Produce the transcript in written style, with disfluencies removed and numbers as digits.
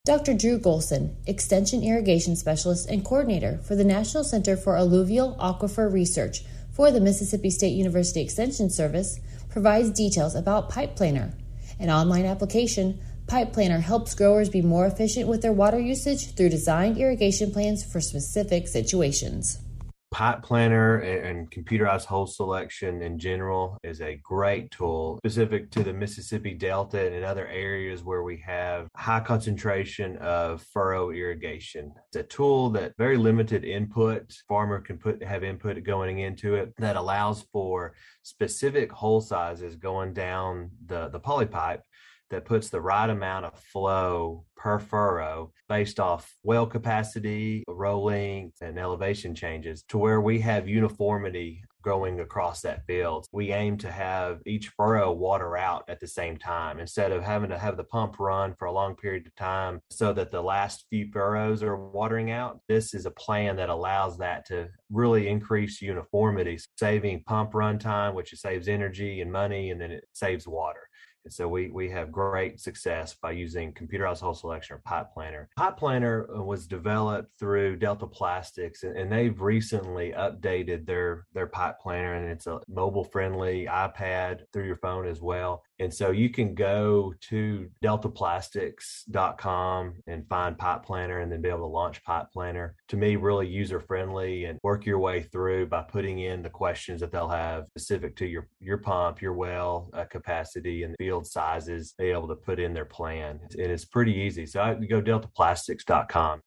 Dr. Drew Golson, Extension Irrigation Specialist and Coordinator for the National Center for Alluvial Aquifer Research for the Mississippi State University Extension Service, provides details about Pipe Planner. An online application, Pipe Planner helps growers be more efficient with their water usage through designed irrigation plans for specific situations. Pipe Planner and computerized hole selection in general is a great tool specific to the Mississippi Delta and other areas where we have high concentration of furrow irrigation. It's a tool that very limited input. Farmer can have input going into it that allows for specific hole sizes going down the polypipe that puts the right amount of flow per furrow based off well capacity, row length, and elevation changes to where we have uniformity going across that field. We aim to have each furrow water out at the same time instead of having to have the pump run for a long period of time so that the last few furrows are watering out. This is a plan that allows that to really increase uniformity, saving pump run time, which saves energy and money, and then it saves water. And so we have great success by using computerized hole selection or Pipe Planner. Pipe Planner was developed through Delta Plastics, and they've recently updated their Pipe Planner, and it's a mobile-friendly iPad through your phone as well. And so you can go to deltaplastics.com and find Pipe Planner and then be able to launch Pipe Planner. To me, really user-friendly, and work your way through by putting in the questions that they'll have specific to your pump, your well capacity, and field sizes, be able to put in their plan. And it's pretty easy. So you go deltaplastics.com.